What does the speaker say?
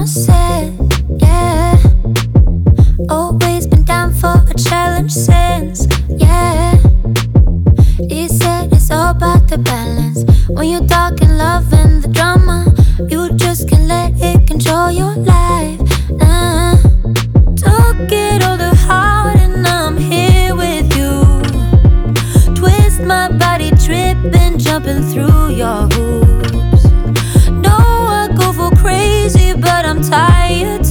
mama said, yeah. Always been down for a challenge since, yeah. He said it's all about the balance. When you're talking love and the drama, you just can't let it control your life. Nah. Took it all to heart and I'm here with you. Twist my body, tripping, jumping through your hoops. No, I go for crazy, but I'm tired